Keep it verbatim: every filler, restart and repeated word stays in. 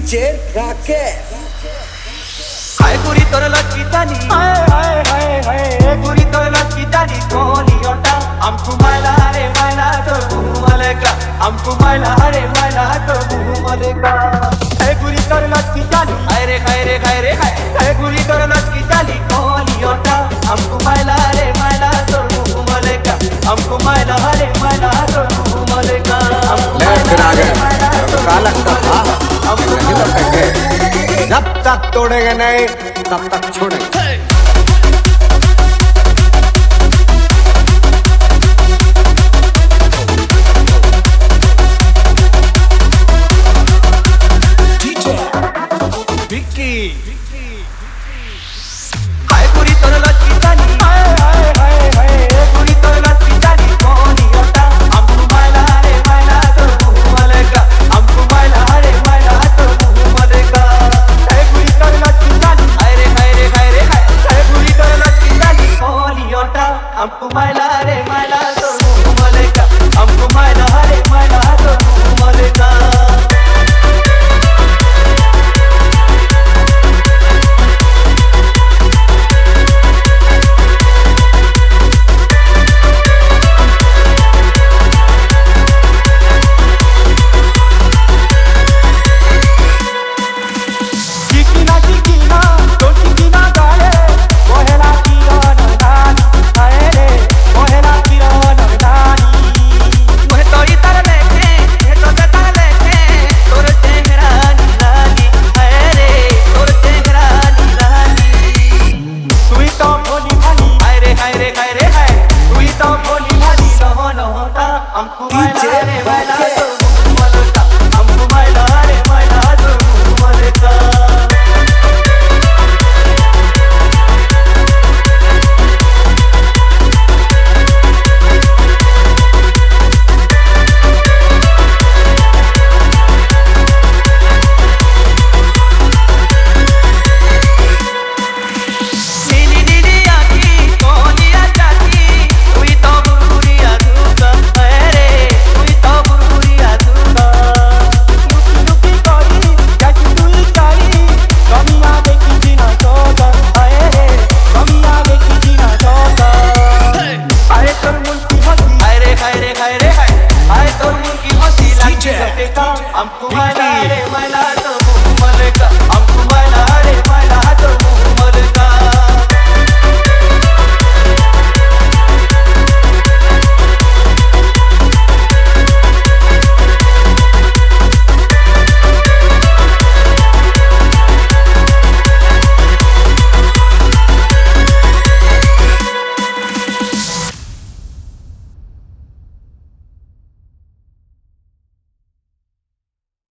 DJ Rakesh हाय पूरी तोर लकी जानी हाय हाय हाय हाय पूरी तोर लकी जानी कोली ओटा हमको मायला रे मायला तो मलेका हमको मायला रे मायला तो मलेका हाय पूरी तोर लकी जानी हाय रे हाय रे हाय रे हाय हाय पूरी तोर लकी जानी कोली ओटा हमको मायला रे मायला तो मलेका हमको मायला रे मायला तो मलेका ले फिर आ गए तो क्या लगता था अब नहीं लौटेंगे जब तक तोड़ेंगे नहीं तब तक छोड़ेंगे हमको मायला रे मायला तो मलेका हमको मायला रे मायला तो मलेका चिकिना चिकिना तो चिकिना गाले कोहेला किया नदानी हाय रे हाय